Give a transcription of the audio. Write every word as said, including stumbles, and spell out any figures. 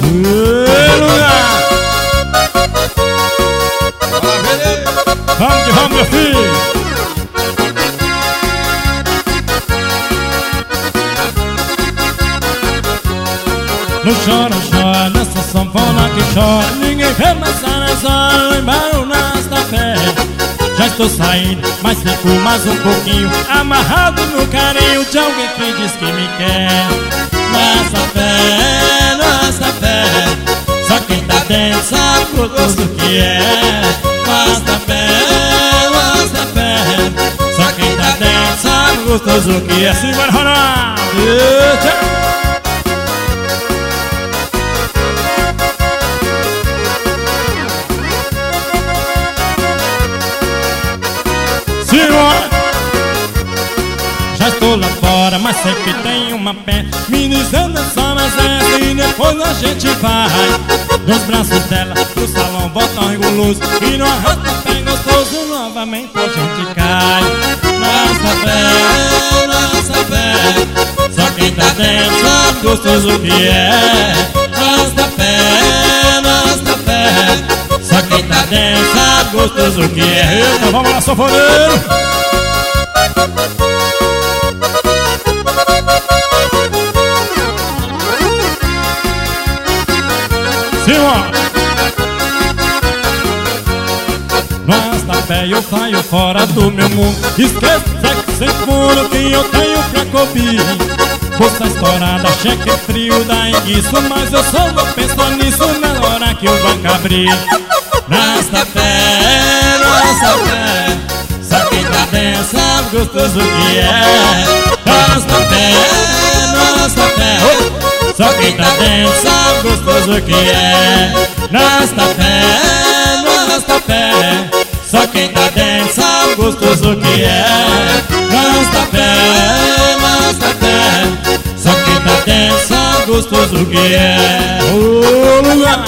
lugar. Vamos que vamos, meu filho. Não chora, chora, nessa sanfona que chora. Ninguém vê mais nessa hora, lembraram nesta fé. Já estou saindo, mas fico mais um pouquinho amarrado no carinho de alguém que diz que me quer. Nossa fé, nossa fé, só quem tá dentro sabe o gostoso que é. Nossa fé, nossa fé, só quem tá dentro sabe o gostoso que é. Simbora, Ronaldo! Eita! Senhora, já estou lá fora, mas sempre tem uma pé me dizendo só mais essa e depois a gente vai. Nos braços dela, pro salão, bota um reguloso e no arranca pé gostoso, novamente a gente cai. Nossa fé, nossa fé, só quem tá dentro sabe gostoso que é. Nossa fé, nossa fé, só quem tá dentro sabe gostoso que é. Eita, vamos lá, sanfoneiro! Senhora! Nossa fé, eu saio fora do meu mundo. Esqueço sexo sem fundo que eu tenho pra cobrir. Força estourada, cheque frio da enguiço, mas eu só vou pensar nisso na hora que o banco abrir. Nossa fé, nossa fé, só quem tá dentro sabe gostoso que é. Nossa fé, nossa fé, oh, só quem tá dentro sabe gostoso que é. Nossa fé, nossa fé, só quem tá dentro sabe gostoso que é. Nossa fé, nossa fé, só quem tá dentro sabe gostoso que é. Oh, lugar.